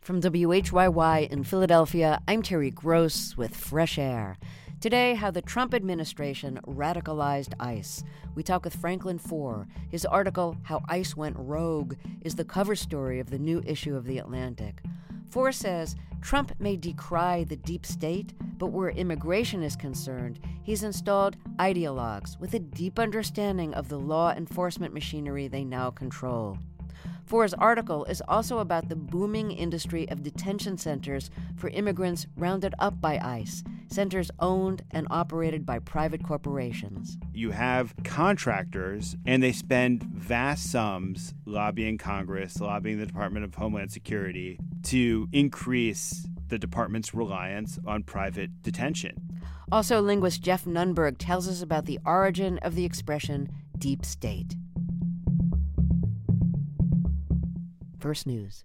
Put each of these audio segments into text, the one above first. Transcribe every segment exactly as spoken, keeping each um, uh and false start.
From W H Y Y in Philadelphia, I'm Terry Gross with Fresh Air. Today, how the Trump administration radicalized ICE. We talk with Franklin Foer. His article, How ICE Went Rogue, is the cover story of the new issue of The Atlantic. Foer says Trump may decry the deep state, but where immigration is concerned, he's installed ideologues with a deep understanding of the law enforcement machinery they now control. Foer's article is also about the booming industry of detention centers for immigrants rounded up by ICE, centers owned and operated by private corporations. You have contractors, and they spend vast sums lobbying Congress, lobbying the Department of Homeland Security to increase the department's reliance on private detention. Also, linguist Jeff Nunberg tells us about the origin of the expression deep state. First News.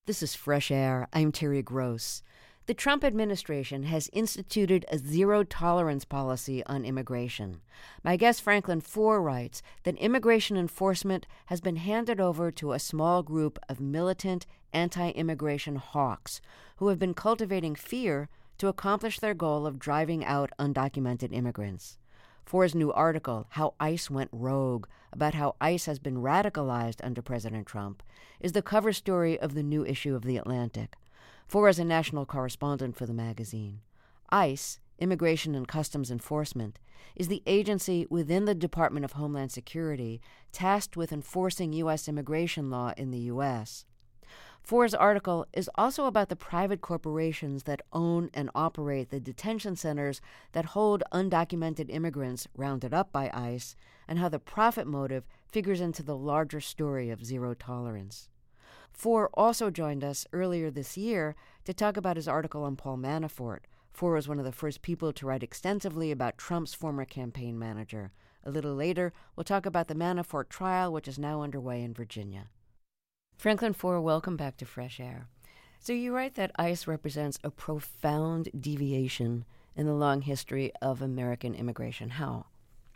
This is Fresh Air. I'm Terry Gross. The Trump administration has instituted a zero-tolerance policy on immigration. My guest Franklin Foer writes that immigration enforcement has been handed over to a small group of militant anti-immigration hawks who have been cultivating fear to accomplish their goal of driving out undocumented immigrants. Foer's new article, How ICE Went Rogue, about how ICE has been radicalized under President Trump, is the cover story of the new issue of The Atlantic. Foer is a national correspondent for the magazine. ICE, Immigration and Customs Enforcement, is the agency within the Department of Homeland Security tasked with enforcing U S immigration law in the U S Foer's article is also about the private corporations that own and operate the detention centers that hold undocumented immigrants rounded up by ICE, and how the profit motive figures into the larger story of zero tolerance. Foer also joined us earlier this year to talk about his article on Paul Manafort. Foer was one of the first people to write extensively about Trump's former campaign manager. A little later, we'll talk about the Manafort trial, which is now underway in Virginia. Franklin Foer, welcome back to Fresh Air. So you write that ICE represents a profound deviation in the long history of American immigration. How?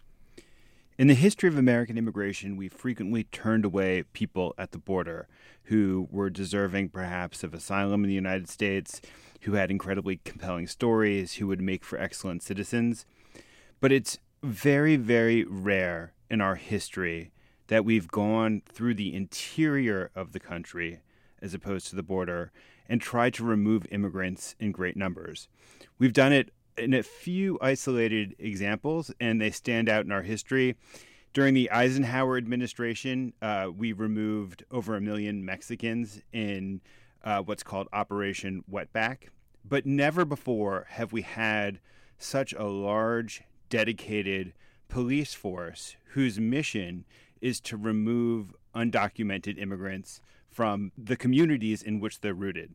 In the history of American immigration, we frequently turned away people at the border who were deserving perhaps of asylum in the United States, who had incredibly compelling stories, who would make for excellent citizens. But it's very, very rare in our history that we've gone through the interior of the country as opposed to the border and tried to remove immigrants in great numbers. We've done it in a few isolated examples, and they stand out in our history. During the Eisenhower administration, uh, we removed over a million Mexicans in uh, what's called Operation Wetback. But never before have we had such a large, dedicated police force whose mission is to remove undocumented immigrants from the communities in which they're rooted.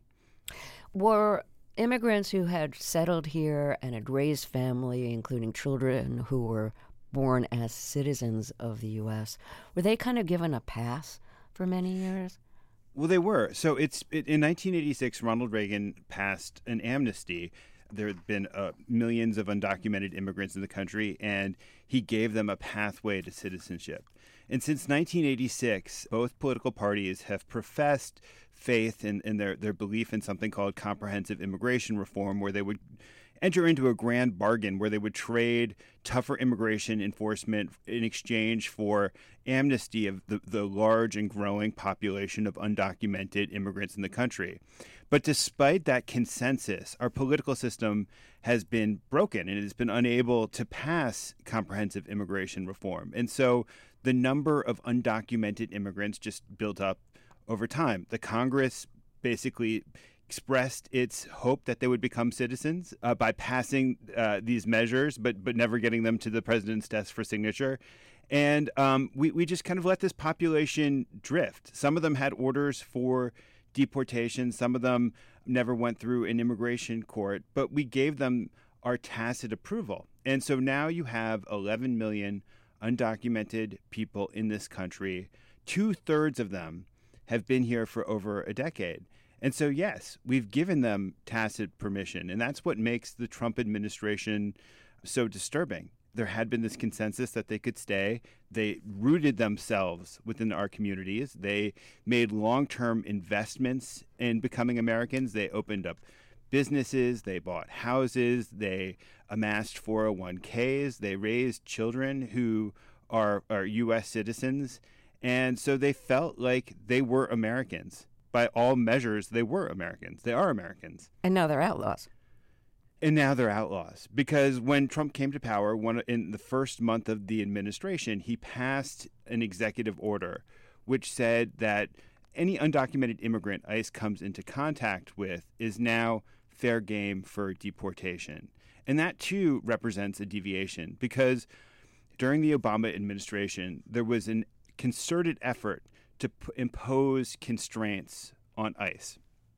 Were immigrants who had settled here and had raised family, including children who were born as citizens of the U S, were they kind of given a pass for many years? Well, they were. So it's it, in nineteen eighty-six, Ronald Reagan passed an amnesty. There had been uh, millions of undocumented immigrants in the country, and he gave them a pathway to citizenship. And since nineteen eighty-six, both political parties have professed faith in, in their, their belief in something called comprehensive immigration reform, where they would enter into a grand bargain where they would trade tougher immigration enforcement in exchange for amnesty of the, the large and growing population of undocumented immigrants in the country. But despite that consensus, our political system has been broken and it has been unable to pass comprehensive immigration reform. And so the number of undocumented immigrants just built up over time. The Congress basically expressed its hope that they would become citizens uh, by passing uh, these measures, but but never getting them to the president's desk for signature. And um, we, we just kind of let this population drift. Some of them had orders for deportation. Some of them never went through an immigration court, but we gave them our tacit approval. And so now you have eleven million undocumented people in this country. Two-thirds of them have been here for over a decade. And so, yes, we've given them tacit permission, and that's what makes the Trump administration so disturbing. There had been this consensus that they could stay. They rooted themselves within our communities. They made long-term investments in becoming Americans. They opened up businesses. They bought houses. They amassed four oh one k's. They raised children who are, are U S citizens. And so they felt like they were Americans. By all measures, they were Americans. They are Americans. And now they're outlaws. And now they're outlaws. Because when Trump came to power, one, in the first month of the administration, he passed an executive order which said that any undocumented immigrant ICE comes into contact with is now fair game for deportation. And that, too, represents a deviation because during the Obama administration, there was a concerted effort to p- impose constraints on ICE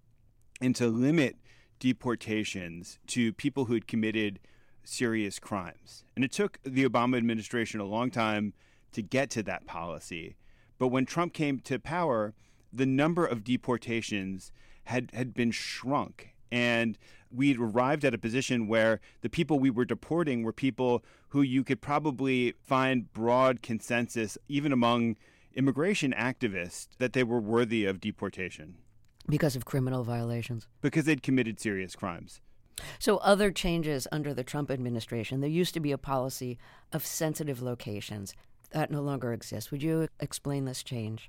and to limit deportations to people who had committed serious crimes. And it took the Obama administration a long time to get to that policy. But when Trump came to power, the number of deportations had, had been shrunk. And we'd arrived at a position where the people we were deporting were people who you could probably find broad consensus, even among immigration activists, that they were worthy of deportation. Because of criminal violations? Because they'd committed serious crimes. So other changes under the Trump administration, there used to be a policy of sensitive locations. That no longer exists. Would you explain this change?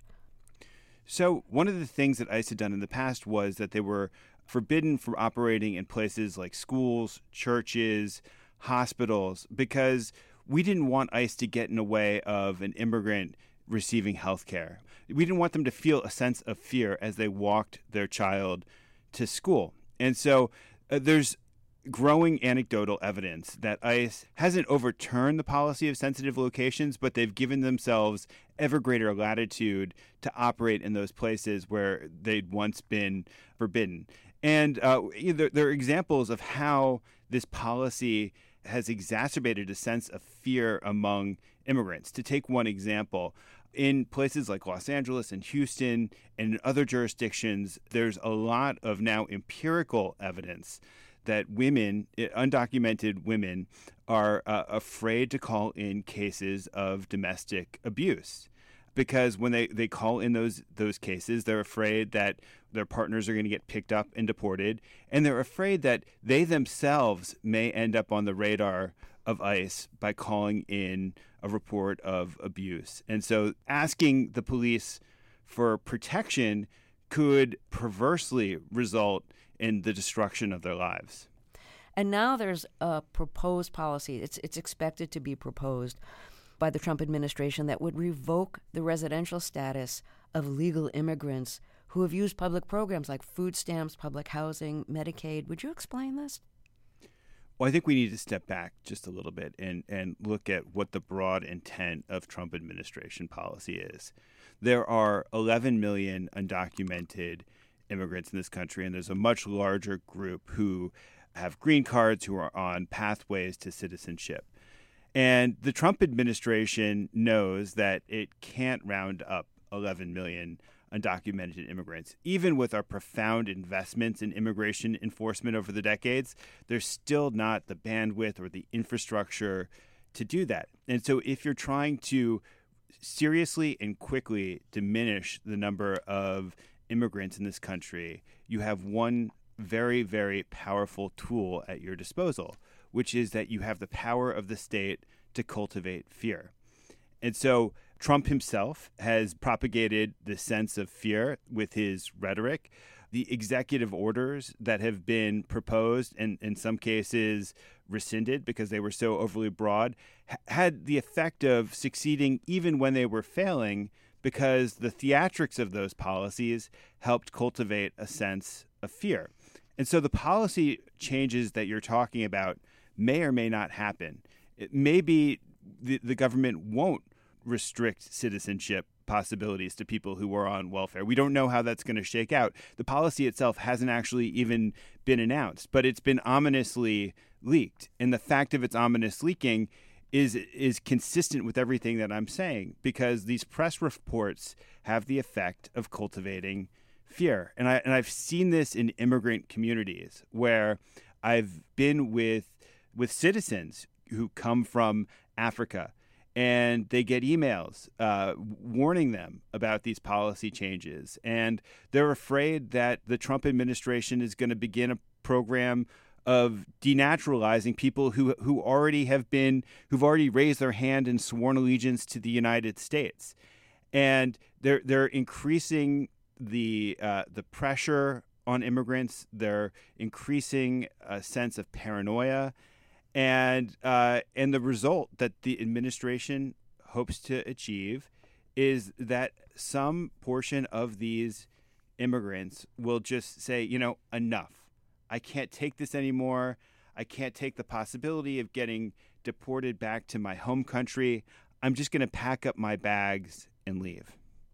So one of the things that ICE had done in the past was that they were forbidden from operating in places like schools, churches, hospitals, because we didn't want ICE to get in the way of an immigrant receiving health care. We didn't want them to feel a sense of fear as they walked their child to school. And so uh, there's growing anecdotal evidence that ICE hasn't overturned the policy of sensitive locations, but they've given themselves ever greater latitude to operate in those places where they'd once been forbidden. And uh, there, there are examples of how this policy has exacerbated a sense of fear among immigrants. To take one example, in places like Los Angeles and Houston and in other jurisdictions, there's a lot of now empirical evidence that women, undocumented women, are uh, afraid to call in cases of domestic abuse. Because when they, they call in those those cases, they're afraid that their partners are going to get picked up and deported, and they're afraid that they themselves may end up on the radar of ICE by calling in a report of abuse. And so asking the police for protection could perversely result in the destruction of their lives. And now there's a proposed policy. It's it's expected to be proposed by the Trump administration that would revoke the residential status of legal immigrants who have used public programs like food stamps, public housing, Medicaid. Would you explain this? Well, I think we need to step back just a little bit and, and look at what the broad intent of Trump administration policy is. There are eleven million undocumented immigrants in this country, and there's a much larger group who have green cards, who are on pathways to citizenship. And the Trump administration knows that it can't round up eleven million undocumented immigrants. Even with our profound investments in immigration enforcement over the decades, there's still not the bandwidth or the infrastructure to do that. And so if you're trying to seriously and quickly diminish the number of immigrants in this country, you have one very, very powerful tool at your disposal, which is that you have the power of the state to cultivate fear. And so Trump himself has propagated the sense of fear with his rhetoric. The executive orders that have been proposed and in some cases rescinded because they were so overly broad ha- had the effect of succeeding even when they were failing, because the theatrics of those policies helped cultivate a sense of fear. And so the policy changes that you're talking about may or may not happen. It may be the, the government won't restrict citizenship possibilities to people who are on welfare. We don't know how that's going to shake out. The policy itself hasn't actually even been announced, but it's been ominously leaked. And the fact of its ominous leaking is is consistent with everything that I'm saying, because these press reports have the effect of cultivating fear. And I and I've seen this in immigrant communities where I've been with with citizens who come from Africa, and they get emails uh, warning them about these policy changes. And they're afraid that the Trump administration is going to begin a program of denaturalizing people who who already have been, who've already raised their hand and sworn allegiance to the United States. And they're they're increasing the uh, the pressure on immigrants. They're increasing a sense of paranoia. And uh, and the result that the administration hopes to achieve is that some portion of these immigrants will just say, you know, enough. I can't take this anymore. I can't take the possibility of getting deported back to my home country. I'm just going to pack up my bags and leave.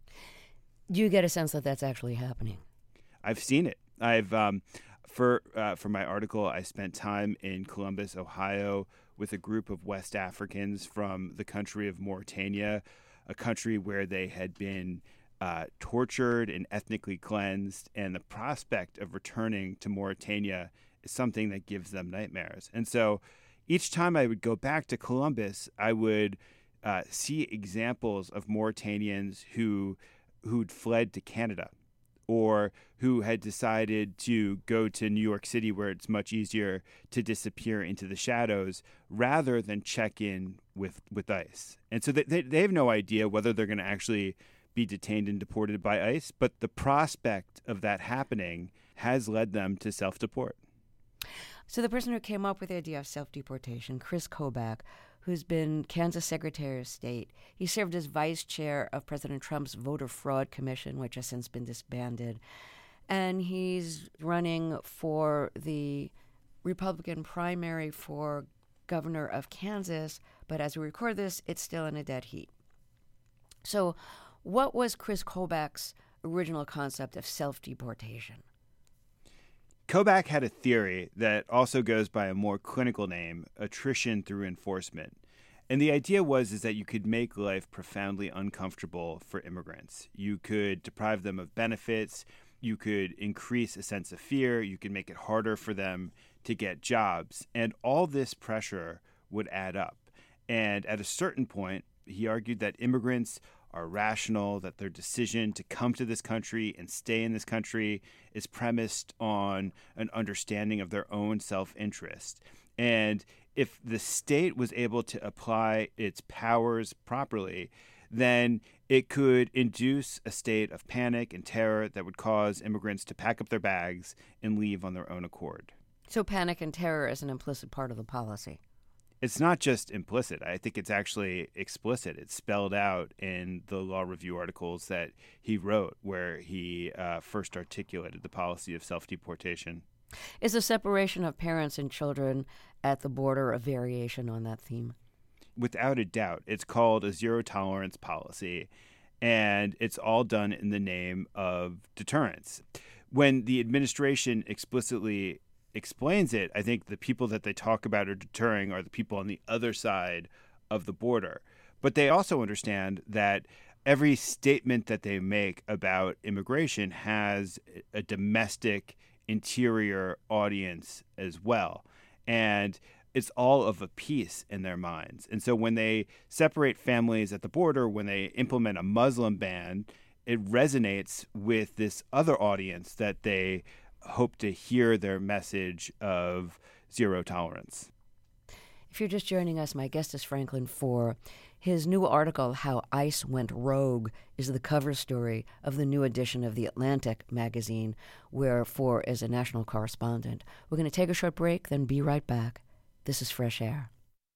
Do you get a sense that that's actually happening? I've seen it. I've um, for uh, for my article, I spent time in Columbus, Ohio, with a group of West Africans from the country of Mauritania, a country where they had been uh, tortured and ethnically cleansed, and the prospect of returning to Mauritania is something that gives them nightmares. And so each time I would go back to Columbus, I would uh, see examples of Mauritanians who who'd fled to Canada, or who had decided to go to New York City, where it's much easier to disappear into the shadows, rather than check in with, with ICE. And so they, they, they have no idea whether they're going to actually be detained and deported by ICE, but the prospect of that happening has led them to self-deport. So the person who came up with the idea of self-deportation, Chris Kobach, who's been Kansas Secretary of State. He served as vice chair of President Trump's Voter Fraud Commission, which has since been disbanded. And he's running for the Republican primary for governor of Kansas. But as we record this, it's still in a dead heat. So what was Chris Kobach's original concept of self-deportation? Kobach had a theory that also goes by a more clinical name, attrition through enforcement. And the idea was is that you could make life profoundly uncomfortable for immigrants. You could deprive them of benefits. You could increase a sense of fear. You could make it harder for them to get jobs. And all this pressure would add up. And at a certain point, he argued that immigrants are rational, that their decision to come to this country and stay in this country is premised on an understanding of their own self-interest. And if the state was able to apply its powers properly, then it could induce a state of panic and terror that would cause immigrants to pack up their bags and leave on their own accord. So panic and terror is an implicit part of the policy. It's not just implicit. I think it's actually explicit. It's spelled out in the law review articles that he wrote, where he uh, first articulated the policy of self-deportation. Is the separation of parents and children at the border a variation on that theme? Without a doubt. It's called a zero-tolerance policy, and it's all done in the name of deterrence. When the administration explicitly explains it, I think the people that they talk about are deterring are the people on the other side of the border. But they also understand that every statement that they make about immigration has a domestic interior audience as well. And it's all of a piece in their minds. And so when they separate families at the border, when they implement a Muslim ban, it resonates with this other audience that they hope to hear their message of zero tolerance. If you're just joining us, my guest is Franklin Foer. His new article, How ICE Went Rogue, is the cover story of the new edition of The Atlantic magazine, where Foer is a national correspondent. We're going to take a short break, then be right back. This is Fresh Air.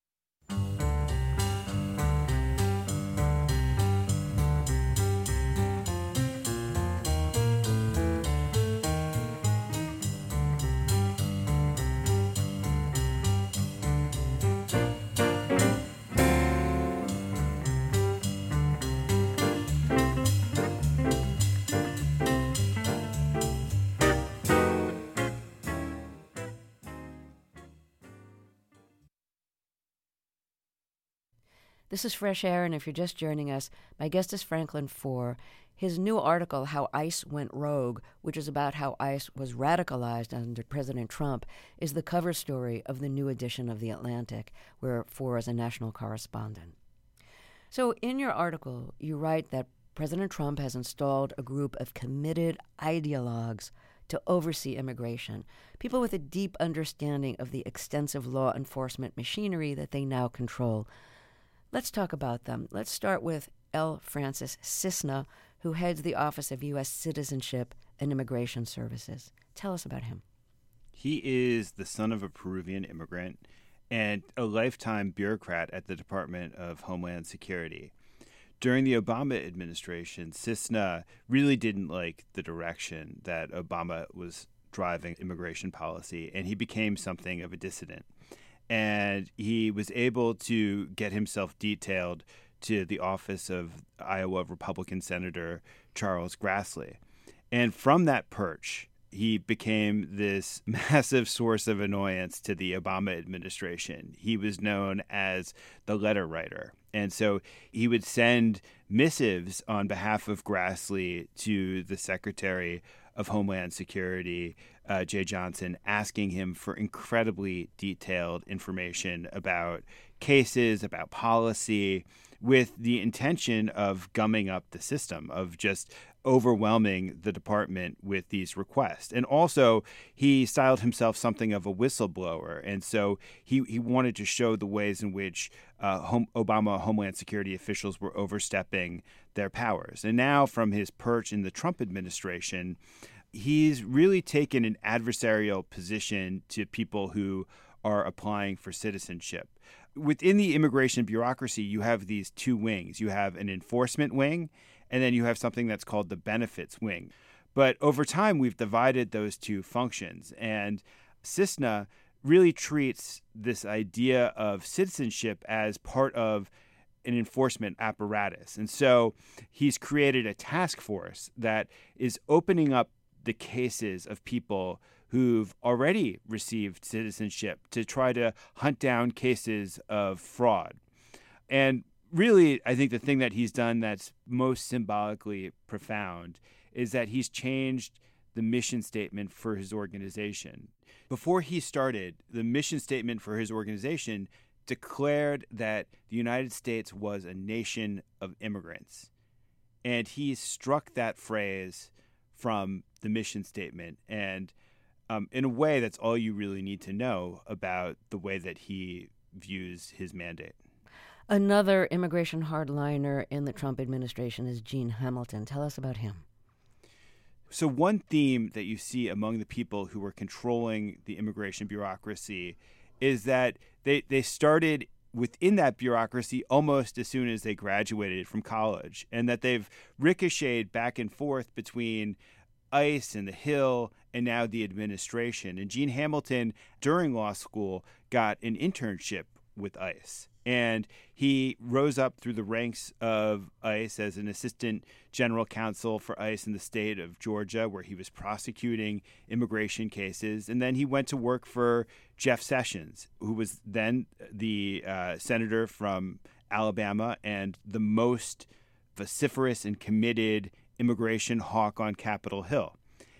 This is Fresh Air, and if you're just joining us, my guest is Franklin Foer. His new article, How ICE Went Rogue, which is about how ICE was radicalized under President Trump, is the cover story of the new edition of The Atlantic, where Foer is a national correspondent. So in your article, you write that President Trump has installed a group of committed ideologues to oversee immigration, people with a deep understanding of the extensive law enforcement machinery that they now control. Let's talk about them. Let's start with L. Francis Cisna, who heads the Office of U S Citizenship and Immigration Services. Tell us about him. He is the son of a Peruvian immigrant and a lifetime bureaucrat at the Department of Homeland Security. During the Obama administration, Cisna really didn't like the direction that Obama was driving immigration policy, and he became something of a dissident. And he was able to get himself detailed to the office of Iowa Republican Senator Charles Grassley. And from that perch, he became this massive source of annoyance to the Obama administration. He was known as the letter writer. And so he would send missives on behalf of Grassley to the Secretary of Homeland Security, uh, Jeh Johnson, asking him for incredibly detailed information about cases, about policy, with the intention of gumming up the system, of just overwhelming the department with these requests. And also, he styled himself something of a whistleblower. And so he, he wanted to show the ways in which uh, home, Obama Homeland Security officials were overstepping their powers. And now, from his perch in the Trump administration, he's really taken an adversarial position to people who are applying for citizenship. Within the immigration bureaucracy, you have these two wings. You have an enforcement wing, and then you have something that's called the benefits wing. But over time, we've divided those two functions. And CISNA really treats this idea of citizenship as part of an enforcement apparatus. And so he's created a task force that is opening up the cases of people who've already received citizenship to try to hunt down cases of fraud. And really, I think the thing that he's done that's most symbolically profound is that he's changed the mission statement for his organization. Before he started, the mission statement for his organization declared that the United States was a nation of immigrants. And he struck that phrase from the mission statement. And um, in a way, that's all you really need to know about the way that he views his mandate. Another immigration hardliner in the Trump administration is Gene Hamilton. Tell us about him. So one theme that you see among the people who were controlling the immigration bureaucracy is that they, they started within that bureaucracy almost as soon as they graduated from college, and that they've ricocheted back and forth between ICE and the Hill and now the administration. And Gene Hamilton, during law school, got an internship with ICE. And he rose up through the ranks of ICE as an assistant general counsel for ICE in the state of Georgia, where he was prosecuting immigration cases. And then he went to work for Jeff Sessions, who was then the uh, senator from Alabama and the most vociferous and committed immigration hawk on Capitol Hill.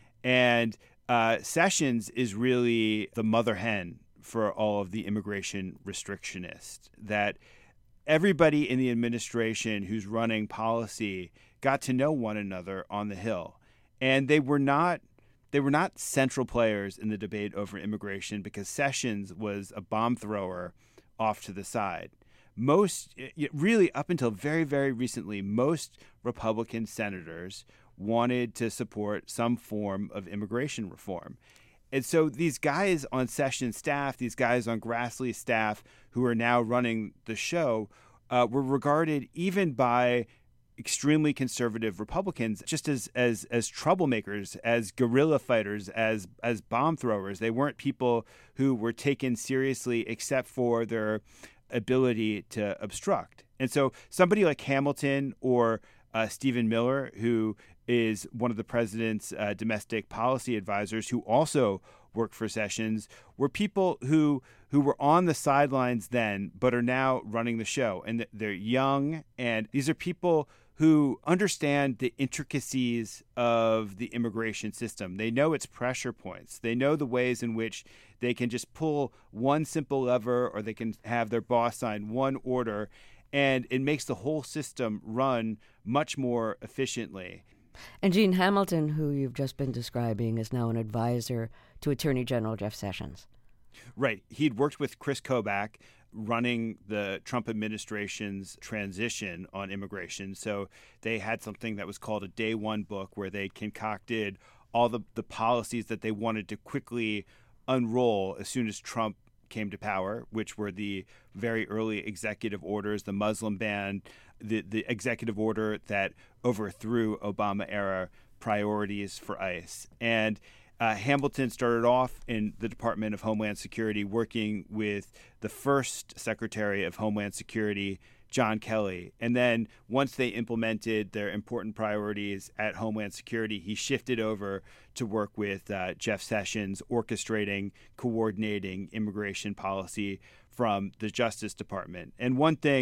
And uh, Sessions is really the mother hen for all of the immigration restrictionists, that everybody in the administration who's running policy got to know one another on the Hill. And they were not they were not central players in the debate over immigration because Sessions was a bomb thrower off to the side. Most, really up until very, very recently, most Republican senators wanted to support some form of immigration reform. And so these guys on Sessions' staff, these guys on Grassley's staff who are now running the show, uh, were regarded even by extremely conservative Republicans just as as as troublemakers, as guerrilla fighters, as as bomb throwers. They weren't people who were taken seriously except for their ability to obstruct. And so somebody like Hamilton or uh, Stephen Miller, who is one of the president's uh, domestic policy advisors, who also worked for Sessions, were people who who were on the sidelines then, but are now running the show. And they're young, and these are people who understand the intricacies of the immigration system. They know its pressure points. They know the ways in which they can just pull one simple lever, or they can have their boss sign one order, and it makes the whole system run much more efficiently. And Gene Hamilton, who you've just been describing, is now an advisor to Attorney General Jeff Sessions. Right. He'd worked with Chris Kobach running the Trump administration's transition on immigration. So they had something that was called a day one book, where they concocted all the, the policies that they wanted to quickly unroll as soon as Trump came to power, which were the very early executive orders, the Muslim ban, the, the executive order that overthrew Obama-era priorities for ICE. And uh, Hamilton started off in the Department of Homeland Security working with the first Secretary of Homeland Security, John Kelly. And then once they implemented their important priorities at Homeland Security, he shifted over to work with uh, Jeff Sessions, orchestrating, coordinating immigration policy from the Justice Department. And one thing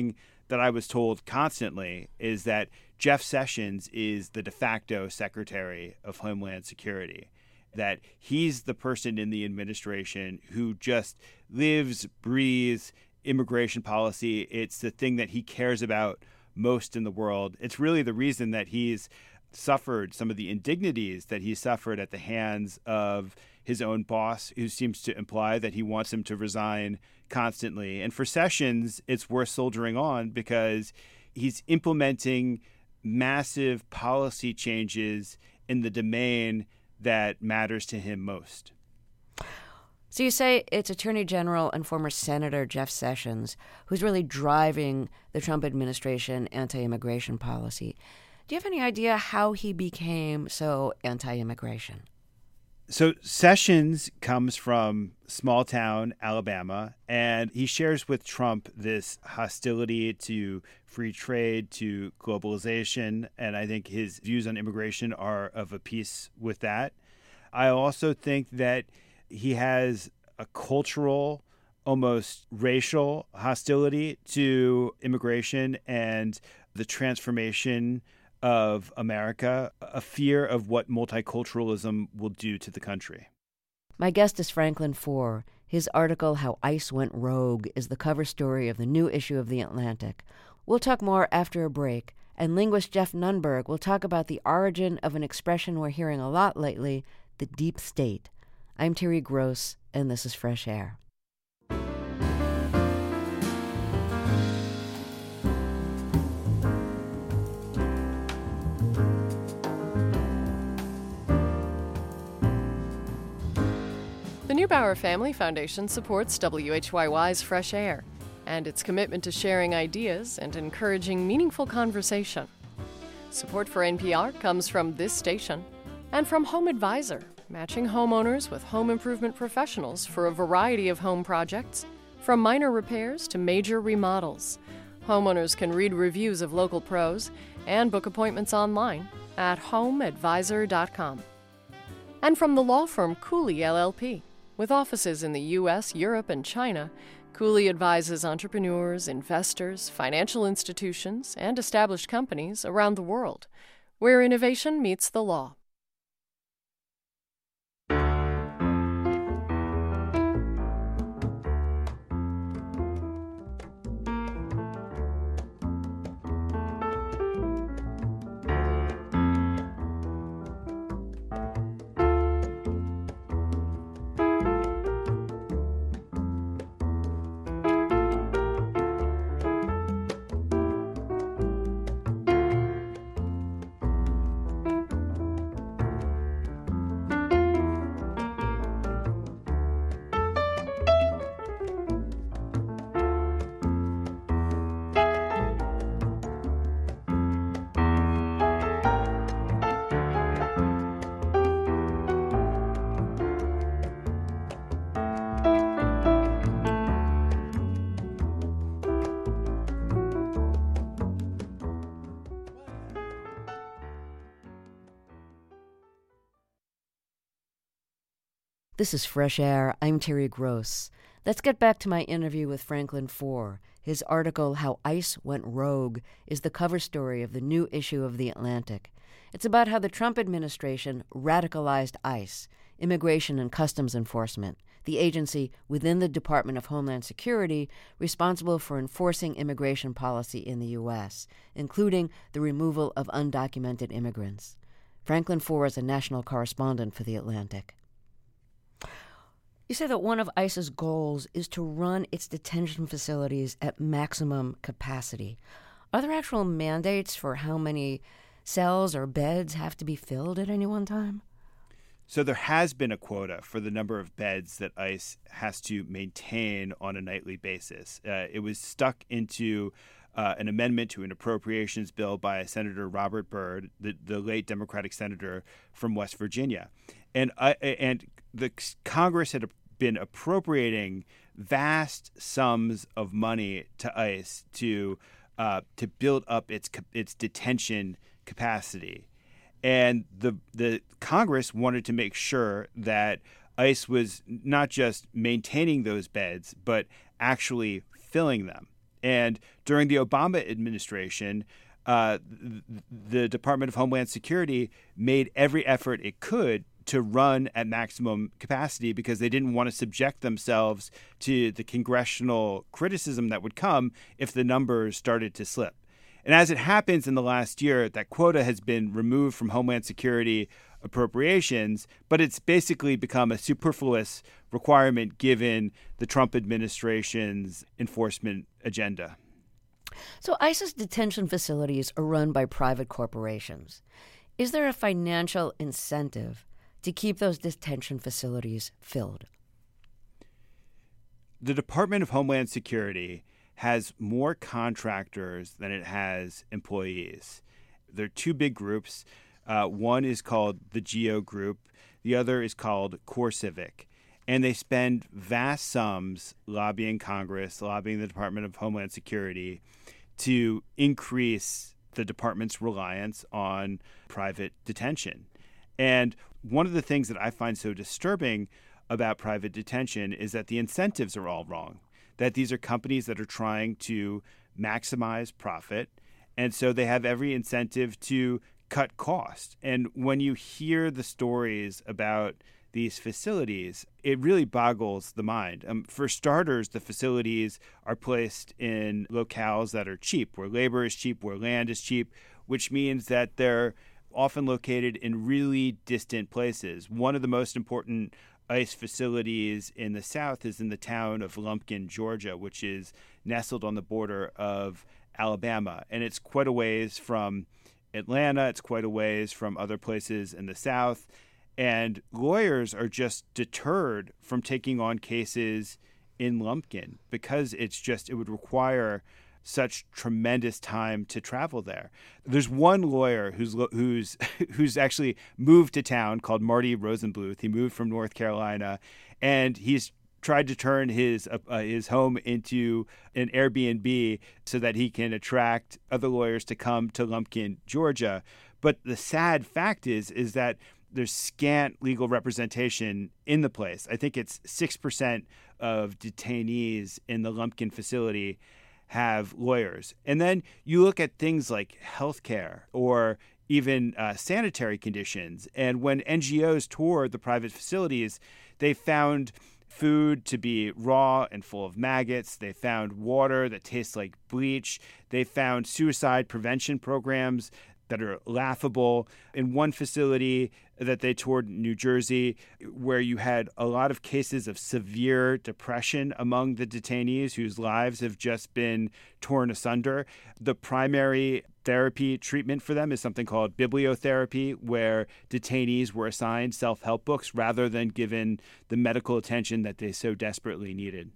that I was told constantly is that Jeff Sessions is the de facto Secretary of Homeland Security, that he's the person in the administration who just lives, breathes immigration policy. It's the thing that he cares about most in the world. It's really the reason that he's suffered some of the indignities that he suffered at the hands of his own boss, who seems to imply that he wants him to resign constantly. And for Sessions, it's worth soldiering on because he's implementing massive policy changes in the domain that matters to him most. So you say it's Attorney General and former Senator Jeff Sessions who's really driving the Trump administration anti-immigration policy. Do you have any idea how he became so anti-immigration? So Sessions comes from small town Alabama, and he shares with Trump this hostility to free trade, to globalization, and I think his views on immigration are of a piece with that. I also think that he has a cultural, almost racial hostility to immigration and the transformation of America, a fear of what multiculturalism will do to the country. My guest is Franklin Foer. His article, How ICE Went Rogue, is the cover story of the new issue of The Atlantic. We'll talk more after a break, and linguist Jeff Nunberg will talk about the origin of an expression we're hearing a lot lately, the deep state. I'm Terry Gross, and this is Fresh Air. The Neubauer Family Foundation supports W H Y Y's Fresh Air and its commitment to sharing ideas and encouraging meaningful conversation. Support for N P R comes from this station and from Home Advisor, matching homeowners with home improvement professionals for a variety of home projects, from minor repairs to major remodels. Homeowners can read reviews of local pros and book appointments online at home advisor dot com. And from the law firm Cooley L L P. With offices in the U S, Europe, and China, Cooley advises entrepreneurs, investors, financial institutions, and established companies around the world, where innovation meets the law. This is Fresh Air. I'm Terry Gross. Let's get back to my interview with Franklin Foer. His article, How ICE Went Rogue, is the cover story of the new issue of The Atlantic. It's about how the Trump administration radicalized ICE, Immigration and Customs Enforcement, the agency within the Department of Homeland Security responsible for enforcing immigration policy in the U S, including the removal of undocumented immigrants. Franklin Foer is a national correspondent for The Atlantic. You say that one of ICE's goals is to run its detention facilities at maximum capacity. Are there actual mandates for how many cells or beds have to be filled at any one time? So there has been a quota for the number of beds that ICE has to maintain on a nightly basis. Uh, it was stuck into uh, an amendment to an appropriations bill by Senator Robert Byrd, the, the late Democratic senator from West Virginia. And I, and the Congress had been appropriating vast sums of money to ICE to uh, to build up its its detention capacity, and the the Congress wanted to make sure that ICE was not just maintaining those beds, but actually filling them. And during the Obama administration, uh, the Department of Homeland Security made every effort it could to run at maximum capacity because they didn't want to subject themselves to the congressional criticism that would come if the numbers started to slip. And as it happens in the last year, that quota has been removed from Homeland Security appropriations, but it's basically become a superfluous requirement given the Trump administration's enforcement agenda. So ICE's detention facilities are run by private corporations. Is there a financial incentive to keep those detention facilities filled? The Department of Homeland Security has more contractors than it has employees. There are two big groups. Uh, one is called the GEO Group. The other is called CoreCivic. And they spend vast sums lobbying Congress, lobbying the Department of Homeland Security to increase the department's reliance on private detention. And one of the things that I find so disturbing about private detention is that the incentives are all wrong, that these are companies that are trying to maximize profit. And so they have every incentive to cut costs. And when you hear the stories about these facilities, it really boggles the mind. Um, for starters, the facilities are placed in locales that are cheap, where labor is cheap, where land is cheap, which means that they're often located in really distant places. One of the most important ICE facilities in the South is in the town of Lumpkin, Georgia, which is nestled on the border of Alabama. And it's quite a ways from Atlanta. It's quite a ways from other places in the South. And lawyers are just deterred from taking on cases in Lumpkin because it's just, it would require such tremendous time to travel there. There's one lawyer who's who's who's actually moved to town called Marty Rosenbluth. He moved from North Carolina, and he's tried to turn his uh, his home into an Airbnb so that he can attract other lawyers to come to Lumpkin, Georgia. But the sad fact is is that there's scant legal representation in the place. I think it's six percent of detainees in the Lumpkin facility have lawyers. And then you look at things like healthcare or even uh, sanitary conditions. And when N G Os toured the private facilities, they found food to be raw and full of maggots. They found water that tastes like bleach. They found suicide prevention programs that are laughable. In one facility that they toured in New Jersey, where you had a lot of cases of severe depression among the detainees whose lives have just been torn asunder, the primary therapy treatment for them is something called bibliotherapy, where detainees were assigned self-help books rather than given the medical attention that they so desperately needed.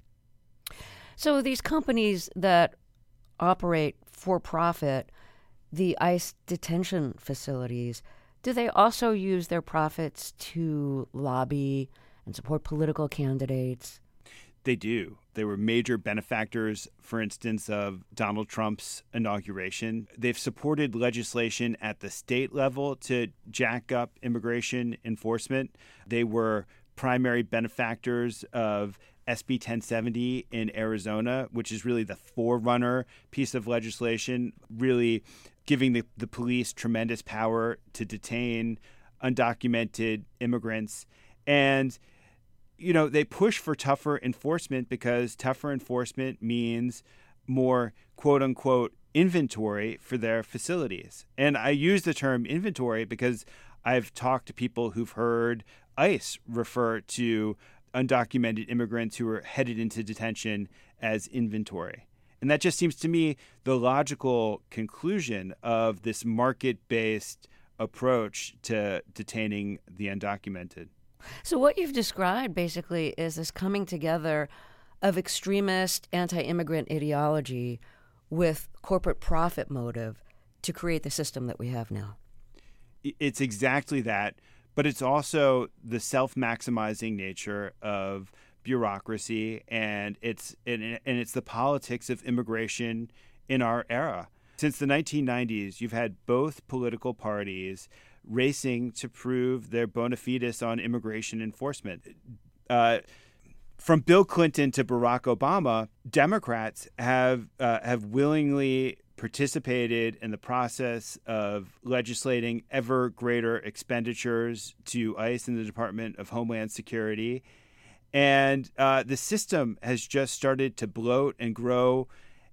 So these companies that operate for profit, the ICE detention facilities, do they also use their profits to lobby and support political candidates? They do. They were major benefactors, for instance, of Donald Trump's inauguration. They've supported legislation at the state level to jack up immigration enforcement. They were primary benefactors of S B ten seventy in Arizona, which is really the forerunner piece of legislation, really giving the, the police tremendous power to detain undocumented immigrants. And, you know, they push for tougher enforcement because tougher enforcement means more, quote unquote, inventory for their facilities. And I use the term inventory because I've talked to people who've heard ICE refer to undocumented immigrants who are headed into detention as inventory. And that just seems to me the logical conclusion of this market-based approach to detaining the undocumented. So what you've described basically is this coming together of extremist anti-immigrant ideology with corporate profit motive to create the system that we have now. It's exactly that, but it's also the self-maximizing nature of bureaucracy, and it's and, and it's the politics of immigration in our era. Since the nineteen nineties, you've had both political parties racing to prove their bona fides on immigration enforcement. Uh, from Bill Clinton to Barack Obama, Democrats have uh, have willingly participated in the process of legislating ever greater expenditures to ICE and the Department of Homeland Security. And uh, the system has just started to bloat and grow.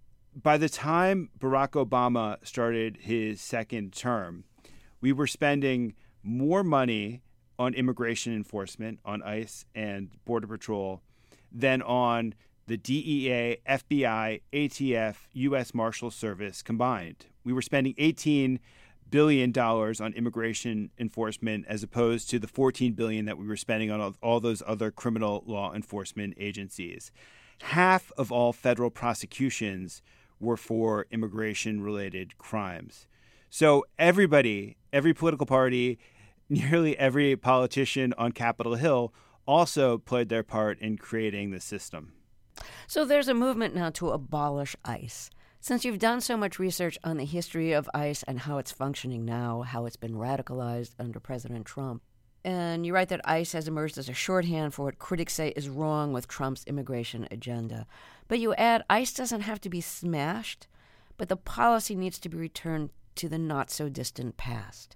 By the time Barack Obama started his second term, we were spending more money on immigration enforcement, on ICE and Border Patrol, than on the D E A, F B I, A T F, U S Marshal Service combined. We were spending eighteen billion dollars on immigration enforcement as opposed to the fourteen billion dollars that we were spending on all, all those other criminal law enforcement agencies. Half of all federal prosecutions were for immigration-related crimes. So everybody, every political party, nearly every politician on Capitol Hill also played their part in creating the system. So there's a movement now to abolish ICE. Since you've done so much research on the history of ICE and how it's functioning now, how it's been radicalized under President Trump, and you write that ICE has emerged as a shorthand for what critics say is wrong with Trump's immigration agenda. But you add, ICE doesn't have to be smashed, but the policy needs to be returned to the not-so-distant past.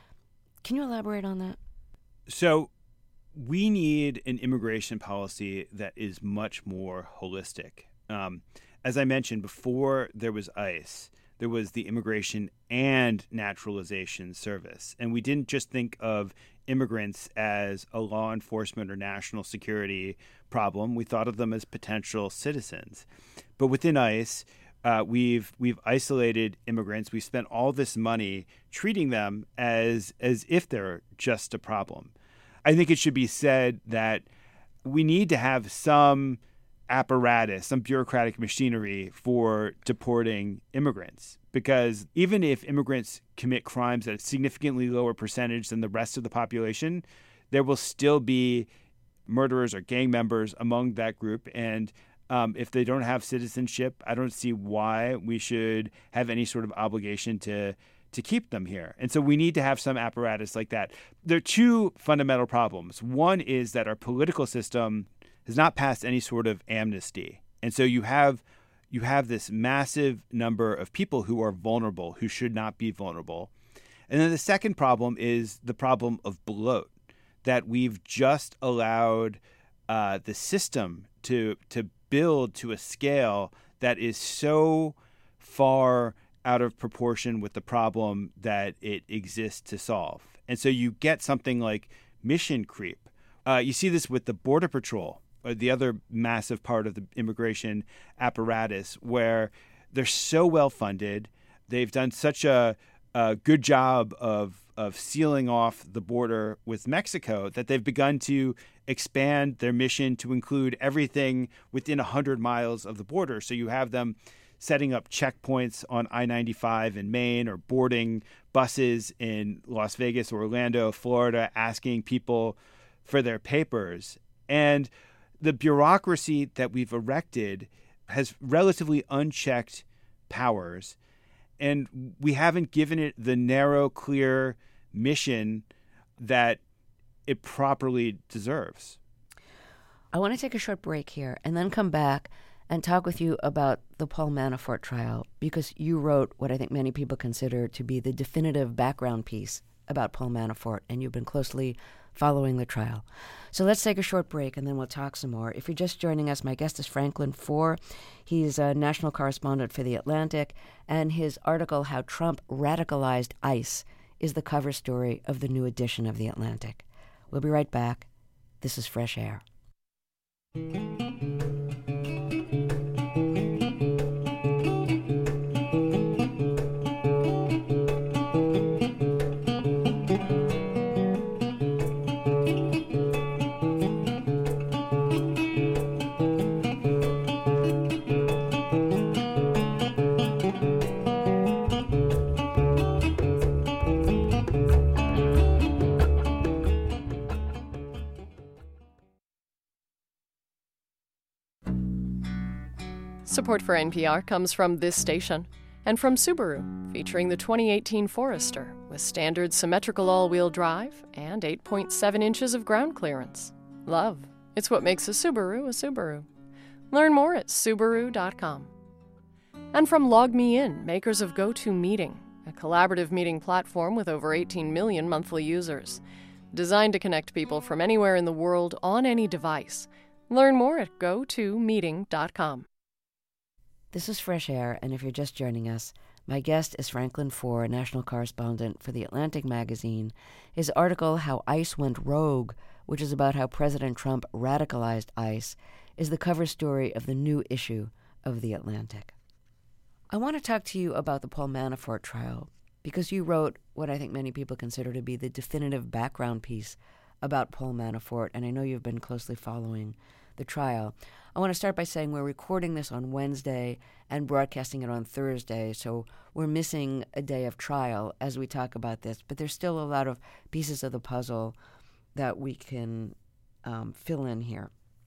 Can you elaborate on that? So we need an immigration policy that is much more holistic. Um, as I mentioned, before there was ICE, there was the Immigration and Naturalization Service. And we didn't just think of immigrants as a law enforcement or national security problem. We thought of them as potential citizens. But within ICE, uh, we've we've isolated immigrants. We've spent all this money treating them as as if they're just a problem. I think it should be said that we need to have some apparatus, some bureaucratic machinery for deporting immigrants. Because even if immigrants commit crimes at a significantly lower percentage than the rest of the population, there will still be murderers or gang members among that group. And um, if they don't have citizenship, I don't see why we should have any sort of obligation to to keep them here. And so we need to have some apparatus like that. There are two fundamental problems. One is that our political system has not passed any sort of amnesty. And so you have you have this massive number of people who are vulnerable, who should not be vulnerable. And then the second problem is the problem of bloat, that we've just allowed uh, the system to to build to a scale that is so far out of proportion with the problem that it exists to solve. And so you get something like mission creep. Uh, you see this with the Border Patrol, or the other massive part of the immigration apparatus, where they're so well funded. They've done such a, a good job of, of sealing off the border with Mexico that they've begun to expand their mission to include everything within one hundred miles of the border. So you have them setting up checkpoints on I ninety-five in Maine, or boarding buses in Las Vegas or Orlando, Florida, asking people for their papers. And the bureaucracy that we've erected has relatively unchecked powers, and we haven't given it the narrow, clear mission that it properly deserves. I want to take a short break here and then come back and talk with you about the Paul Manafort trial, because you wrote what I think many people consider to be the definitive background piece about Paul Manafort, and you've been closely following the trial. So let's take a short break, and then we'll talk some more. If you're just joining us, my guest is Franklin Foer. He's a national correspondent for The Atlantic, and his article, How Trump Radicalized ICE, is the cover story of the new edition of The Atlantic. We'll be right back. This is Fresh Air. Support for N P R comes from this station and from Subaru, featuring the twenty eighteen Forester with standard symmetrical all-wheel drive and eight point seven inches of ground clearance. Love It's what makes a Subaru a Subaru. Learn more at Subaru dot com. And from LogMeIn, makers of GoToMeeting, a collaborative meeting platform with over eighteen million monthly users. Designed to connect people from anywhere in the world on any device. Learn more at Go To Meeting dot com. This is Fresh Air, and if you're just joining us, my guest is Franklin Foer, national correspondent for The Atlantic magazine. His article, How ICE Went Rogue, which is about how President Trump radicalized ICE, is the cover story of the new issue of The Atlantic. I want to talk to you about the Paul Manafort trial, because you wrote what I think many people consider to be the definitive background piece about Paul Manafort, and I know you've been closely following the trial. I want to start by saying we're recording this on Wednesday and broadcasting it on Thursday, so we're missing a day of trial as we talk about this, but there's still a lot of pieces of the puzzle that we can um, fill in here.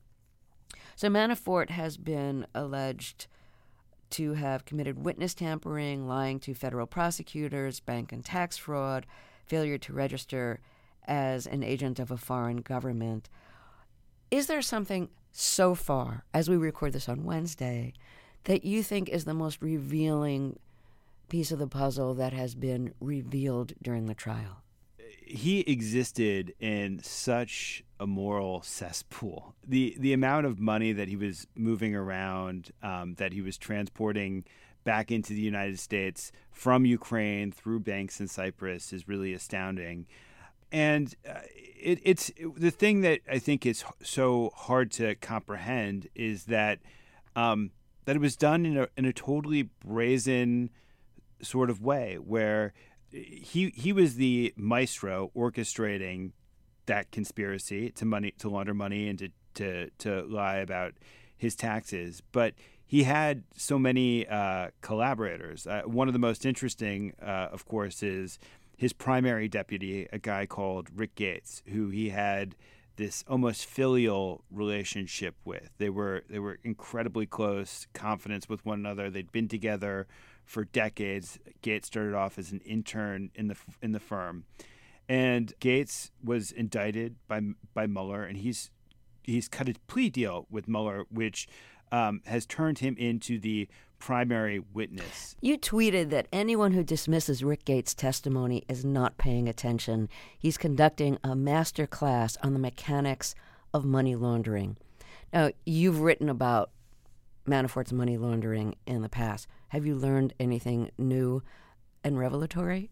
So Manafort has been alleged to have committed witness tampering, lying to federal prosecutors, bank and tax fraud, failure to register as an agent of a foreign government. Is there something so far, as we record this on Wednesday, that you think is the most revealing piece of the puzzle that has been revealed during the trial? He existed in such a moral cesspool. The the amount of money that he was moving around, um, that he was transporting back into the United States from Ukraine through banks in Cyprus is really astounding. And uh, it, it's the thing that I think is so hard to comprehend is that um, that it was done in a in a totally brazen sort of way, where he he was the maestro orchestrating that conspiracy to money to launder money and to to to lie about his taxes, but he had so many uh, collaborators. Uh, one of the most interesting, uh, of course, is his primary deputy, a guy called Rick Gates, who he had this almost filial relationship with. They were they were incredibly close, confidants with one another. They'd been together for decades. Gates started off as an intern in the in the firm, and Gates was indicted by by Mueller, and he's he's cut a plea deal with Mueller, which um, has turned him into the primary witness. You tweeted that anyone who dismisses Rick Gates' testimony is not paying attention. He's conducting a master class on the mechanics of money laundering. Now, you've written about Manafort's money laundering in the past. Have you learned anything new and revelatory?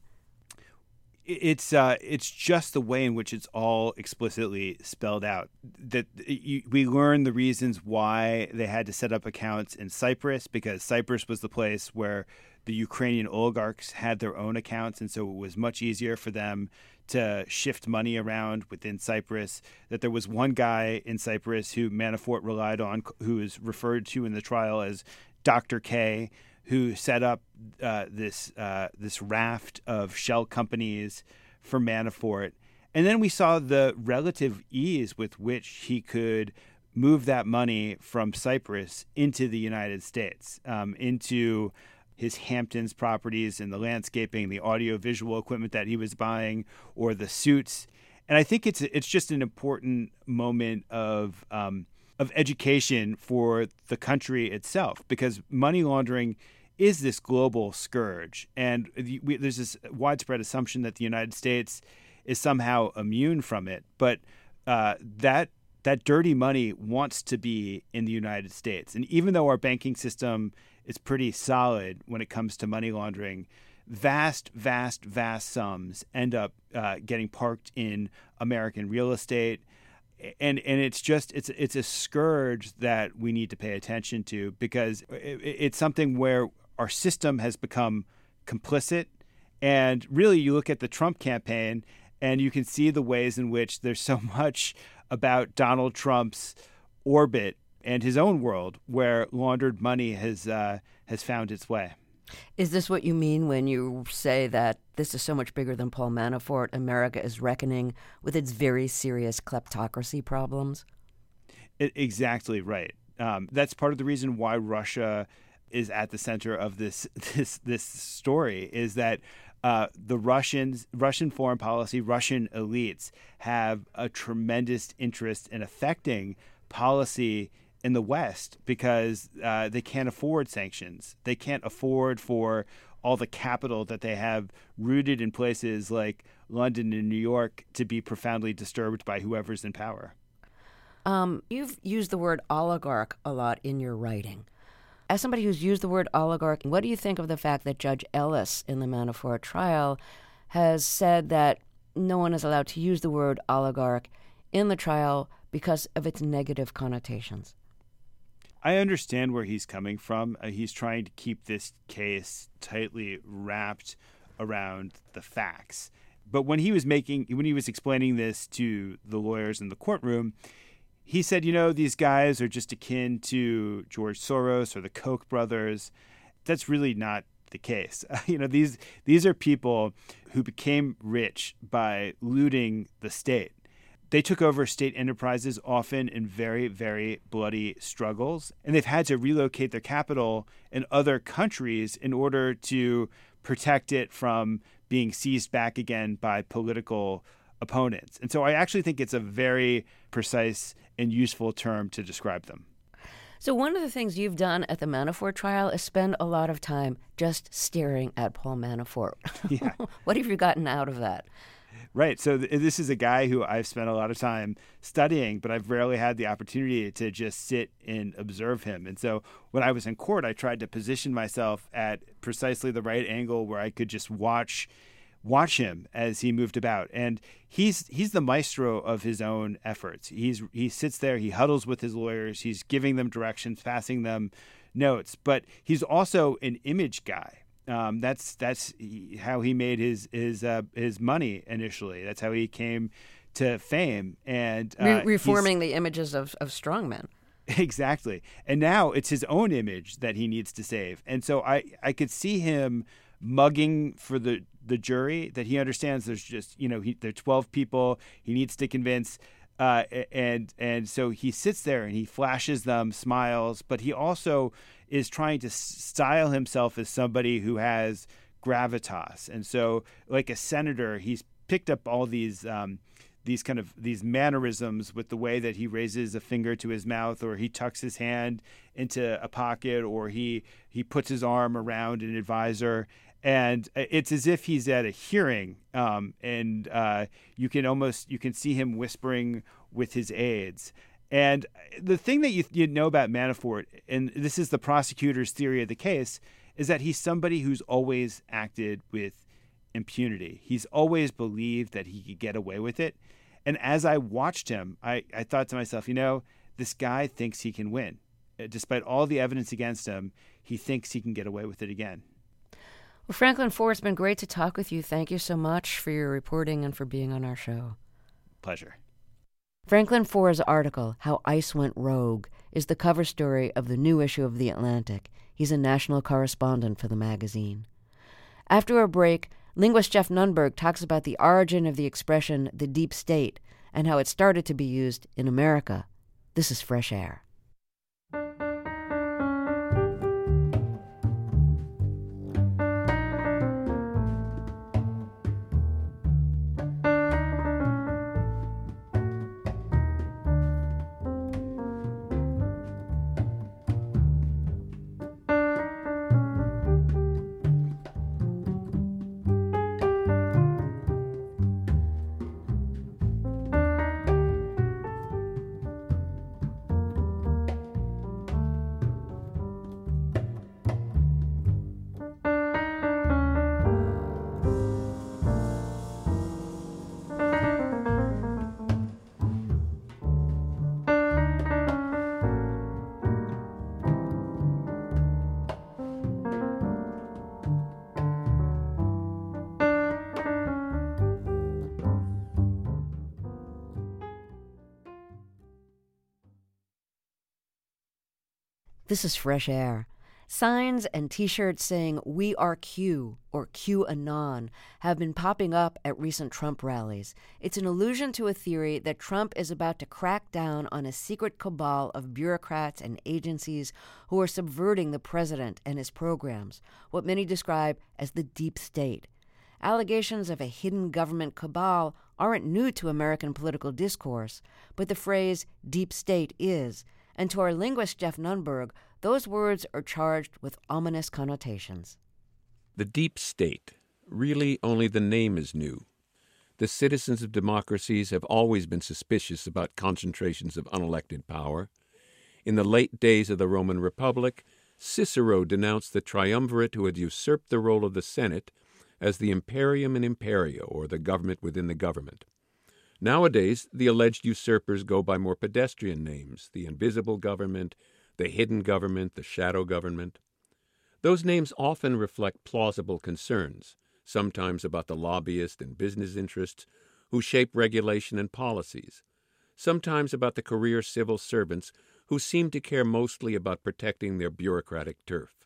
It's uh, it's just the way in which it's all explicitly spelled out. That you, we learn the reasons why they had to set up accounts in Cyprus, because Cyprus was the place where the Ukrainian oligarchs had their own accounts, and so it was much easier for them to shift money around within Cyprus. That there was one guy in Cyprus who Manafort relied on, who is referred to in the trial as Doctor K, who set up uh, this uh, this raft of shell companies for Manafort. And then we saw the relative ease with which he could move that money from Cyprus into the United States, um, into his Hamptons properties and the landscaping, the audio-visual equipment that he was buying, or the suits. And I think it's it's just an important moment of um, of education for the country itself, because money laundering is this global scourge. And we, there's this widespread assumption that the United States is somehow immune from it. But uh, that that dirty money wants to be in the United States. And even though our banking system is pretty solid when it comes to money laundering, vast, vast, vast sums end up uh, getting parked in American real estate. And and it's just it's it's a scourge that we need to pay attention to, because it, it's something where our system has become complicit. And really, you look at the Trump campaign and you can see the ways in which there's so much about Donald Trump's orbit and his own world where laundered money has uh, has found its way. Is this what you mean when you say that this is so much bigger than Paul Manafort? America is reckoning with its very serious kleptocracy problems? It, exactly right. Um, that's part of the reason why Russia is at the center of this this this story, is that uh, the Russians, Russian foreign policy, Russian elites have a tremendous interest in affecting policy in the West because uh, they can't afford sanctions. They can't afford for all the capital that they have rooted in places like London and New York to be profoundly disturbed by whoever's in power. Um, you've used the word oligarch a lot in your writing. As somebody who's used the word oligarch, what do you think of the fact that Judge Ellis in the Manafort trial has said that no one is allowed to use the word oligarch in the trial because of its negative connotations? I understand where he's coming from. Uh, he's trying to keep this case tightly wrapped around the facts. But when he was making, when he was explaining this to the lawyers in the courtroom, he said, you know, these guys are just akin to George Soros or the Koch brothers. That's really not the case. You know, these these are people who became rich by looting the state. They took over state enterprises often in very, very bloody struggles, and they've had to relocate their capital in other countries in order to protect it from being seized back again by political opponents. And so I actually think it's a very precise and useful term to describe them. So one of the things you've done at the Manafort trial is spend a lot of time just staring at Paul Manafort. Yeah. What have you gotten out of that? Right. So th- this is a guy who I've spent a lot of time studying, but I've rarely had the opportunity to just sit and observe him. And so when I was in court, I tried to position myself at precisely the right angle where I could just watch watch him as he moved about. And he's he's the maestro of his own efforts. He's he sits there, he huddles with his lawyers, he's giving them directions, passing them notes, but he's also an image guy. Um, that's that's how he made his his uh, his money initially. That's how he came to fame and uh, Re- reforming the images of, of strongmen. Exactly. And now it's his own image that he needs to save. And so I, I could see him mugging for the, the jury that he understands there's just, you know, he, there are twelve people he needs to convince. Uh, and and so he sits there and he flashes them, smiles, but he also is trying to style himself as somebody who has gravitas. And so like a senator, he's picked up all these um, these kind of these mannerisms with the way that he raises a finger to his mouth, or he tucks his hand into a pocket, or he he puts his arm around an advisor. And it's as if he's at a hearing, um, and uh, you can almost you can see him whispering with his aides. And the thing that you you know about Manafort, and this is the prosecutor's theory of the case, is that he's somebody who's always acted with impunity. He's always believed that he could get away with it. And as I watched him, I, I thought to myself, you know, this guy thinks he can win. Despite all the evidence against him, he thinks he can get away with it again. Well, Franklin Foer, it's been great to talk with you. Thank you so much for your reporting and for being on our show. Pleasure. Franklin Foer's article, How ICE Went Rogue, is the cover story of the new issue of The Atlantic. He's a national correspondent for the magazine. After a break, linguist Jeff Nunberg talks about the origin of the expression the deep state and how it started to be used in America. This is Fresh Air. This is Fresh Air. Signs and T-shirts saying "We are Q" or QAnon have been popping up at recent Trump rallies. It's an allusion to a theory that Trump is about to crack down on a secret cabal of bureaucrats and agencies who are subverting the president and his programs, what many describe as the deep state. Allegations of a hidden government cabal aren't new to American political discourse, but the phrase deep state is, and to our linguist Jeff Nunberg, those words are charged with ominous connotations. The deep state, really only the name is new. The citizens of democracies have always been suspicious about concentrations of unelected power. In the late days of the Roman Republic, Cicero denounced the triumvirate who had usurped the role of the Senate as the imperium and imperio, or the government within the government. Nowadays, the alleged usurpers go by more pedestrian names: the invisible government, the hidden government, the shadow government. Those names often reflect plausible concerns, sometimes about the lobbyist and business interests who shape regulation and policies, sometimes about the career civil servants who seem to care mostly about protecting their bureaucratic turf.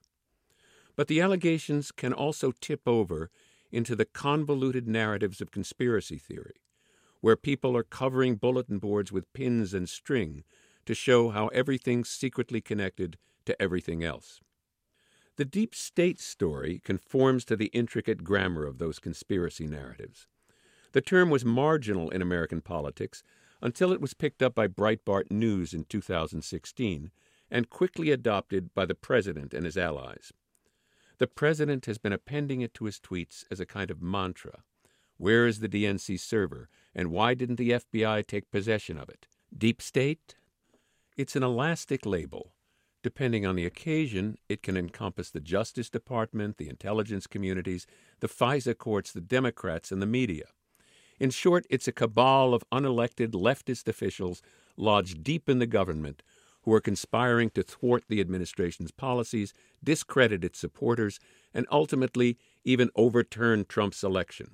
But the allegations can also tip over into the convoluted narratives of conspiracy theory, where people are covering bulletin boards with pins and string to show how everything's secretly connected to everything else. The deep state story conforms to the intricate grammar of those conspiracy narratives. The term was marginal in American politics until it was picked up by Breitbart News in two thousand sixteen and quickly adopted by the president and his allies. The president has been appending it to his tweets as a kind of mantra. Where is the D N C server, and why didn't the F B I take possession of it? Deep state? It's an elastic label. Depending on the occasion, it can encompass the Justice Department, the intelligence communities, the FISA courts, the Democrats, and the media. In short, it's a cabal of unelected leftist officials lodged deep in the government who are conspiring to thwart the administration's policies, discredit its supporters, and ultimately even overturn Trump's election.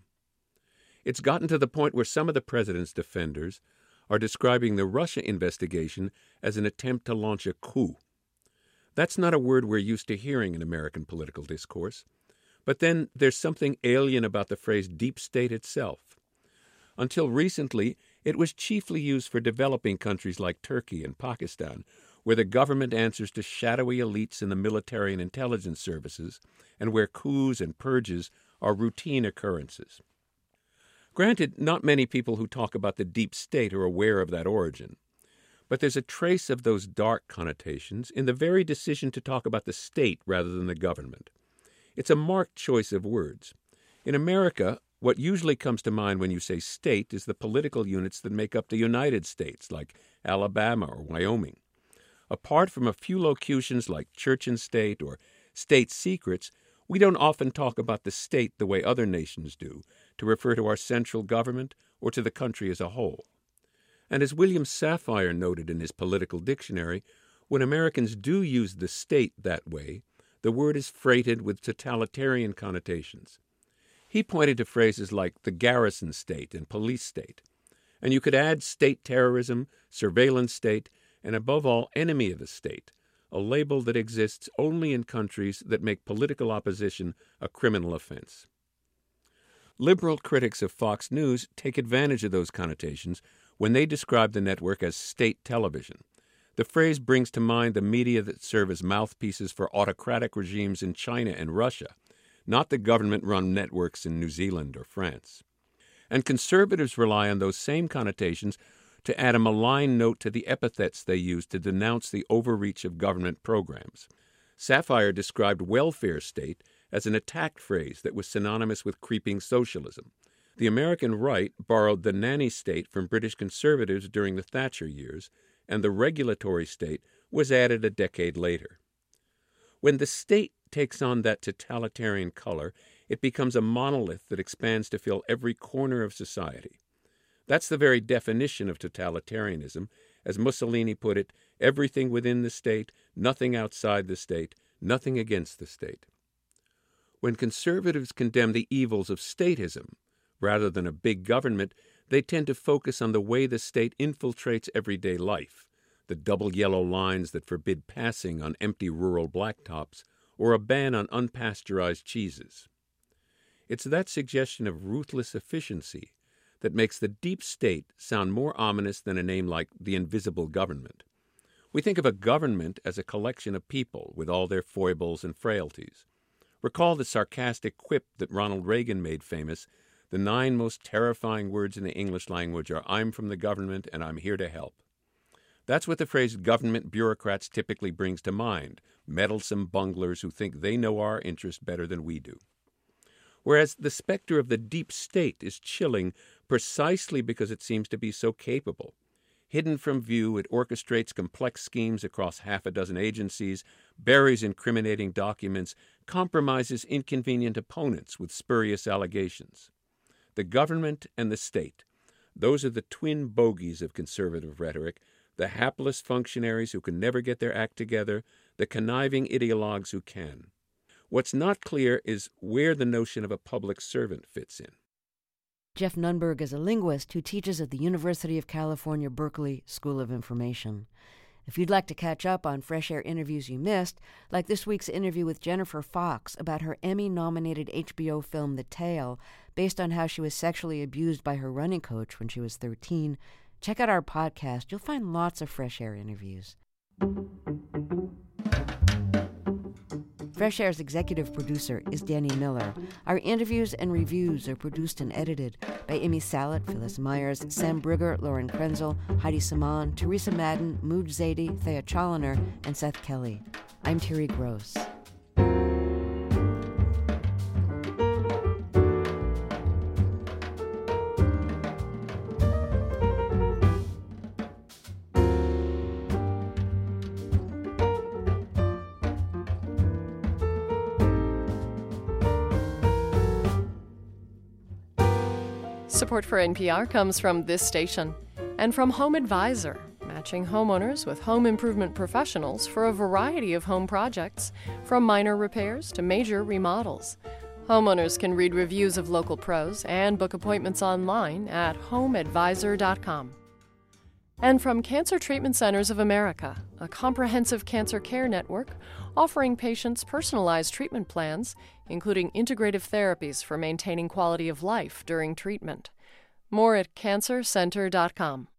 It's gotten to the point where some of the president's defenders are describing the Russia investigation as an attempt to launch a coup. That's not a word we're used to hearing in American political discourse. But then there's something alien about the phrase deep state itself. Until recently, it was chiefly used for developing countries like Turkey and Pakistan, where the government answers to shadowy elites in the military and intelligence services, and where coups and purges are routine occurrences. Granted, not many people who talk about the deep state are aware of that origin. But there's a trace of those dark connotations in the very decision to talk about the state rather than the government. It's a marked choice of words. In America, what usually comes to mind when you say state is the political units that make up the United States, like Alabama or Wyoming. Apart from a few locutions like church and state or state secrets, we don't often talk about the state the way other nations do, to refer to our central government or to the country as a whole. And as William Safire noted in his Political Dictionary, when Americans do use the state that way, the word is freighted with totalitarian connotations. He pointed to phrases like the garrison state and police state. And you could add state terrorism, surveillance state, and above all, enemy of the state, a label that exists only in countries that make political opposition a criminal offense. Liberal critics of Fox News take advantage of those connotations when they describe the network as state television. The phrase brings to mind the media that serve as mouthpieces for autocratic regimes in China and Russia, not the government-run networks in New Zealand or France. And conservatives rely on those same connotations to add a malign note to the epithets they use to denounce the overreach of government programs. Safire described welfare state as an attack phrase that was synonymous with creeping socialism. The American right borrowed the nanny state from British conservatives during the Thatcher years, and the regulatory state was added a decade later. When the state takes on that totalitarian color, it becomes a monolith that expands to fill every corner of society. That's the very definition of totalitarianism. As Mussolini put it, everything within the state, nothing outside the state, nothing against the state. When conservatives condemn the evils of statism, rather than a big government, they tend to focus on the way the state infiltrates everyday life, the double yellow lines that forbid passing on empty rural blacktops, or a ban on unpasteurized cheeses. It's that suggestion of ruthless efficiency that makes the deep state sound more ominous than a name like the invisible government. We think of a government as a collection of people with all their foibles and frailties. Recall the sarcastic quip that Ronald Reagan made famous: "The nine most terrifying words in the English language are 'I'm from the government' and 'I'm here to help.'" That's what the phrase government bureaucrats typically brings to mind, meddlesome bunglers who think they know our interests better than we do. Whereas the specter of the deep state is chilling precisely because it seems to be so capable. Hidden from view, it orchestrates complex schemes across half a dozen agencies, buries incriminating documents, compromises inconvenient opponents with spurious allegations. The government and the state, those are the twin bogies of conservative rhetoric, the hapless functionaries who can never get their act together, the conniving ideologues who can. What's not clear is where the notion of a public servant fits in. Jeff Nunberg is a linguist who teaches at the University of California, Berkeley School of Information. If you'd like to catch up on Fresh Air interviews you missed, like this week's interview with Jennifer Fox about her Emmy-nominated H B O film The Tale, based on how she was sexually abused by her running coach when she was thirteen, check out our podcast. You'll find lots of Fresh Air interviews. Fresh Air's executive producer is Danny Miller. Our interviews and reviews are produced and edited by Amy Salet, Phyllis Myers, Sam Brigger, Lauren Krenzel, Heidi Saman, Teresa Madden, Mooj Zadie, Thea Challoner, and Seth Kelly. I'm Terry Gross. Support for N P R comes from this station and from Home Advisor, matching homeowners with home improvement professionals for a variety of home projects, from minor repairs to major remodels. Homeowners can read reviews of local pros and book appointments online at home advisor dot com. And from Cancer Treatment Centers of America, a comprehensive cancer care network offering patients personalized treatment plans, including integrative therapies for maintaining quality of life during treatment. More at cancer center dot com.